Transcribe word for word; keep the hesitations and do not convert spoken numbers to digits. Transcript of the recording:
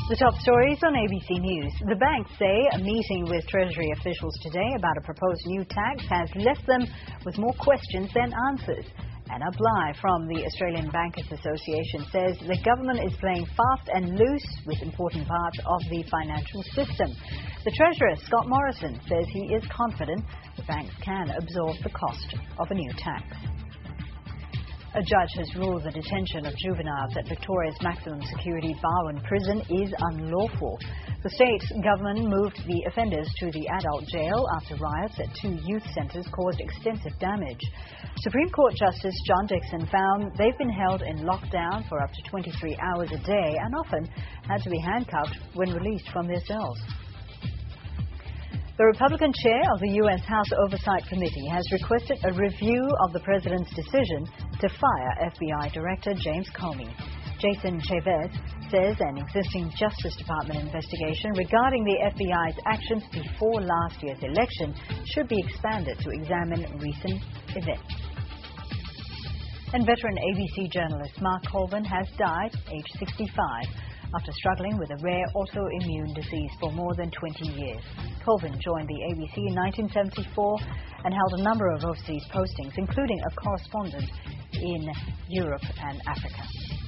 The top stories on A B C News. The banks say a meeting with Treasury officials today about a proposed new tax has left them with more questions than answers. Anna Bligh from the Australian Bankers Association says the government is playing fast and loose with important parts of the financial system. The Treasurer, Scott Morrison, says he is confident the banks can absorb the cost of a new tax. A judge has ruled the detention of juveniles at Victoria's maximum security Barwon prison is unlawful. The state government moved the offenders to the adult jail after riots at two youth centres caused extensive damage. Supreme Court Justice John Dixon found they've been held in lockdown for up to twenty-three hours a day and often had to be handcuffed when released from their cells. The Republican chair of the U S House Oversight Committee has requested a review of the president's decision to fire F B I Director James Comey. Jason Chaffetz says an existing Justice Department investigation regarding the F B I's actions before last year's election should be expanded to examine recent events. And veteran A B C journalist Mark Colvin has died, aged sixty-five. After struggling with a rare autoimmune disease for more than twenty years. Colvin joined the A B C in nineteen seventy-four and held a number of overseas postings, including a correspondent in Europe and Africa.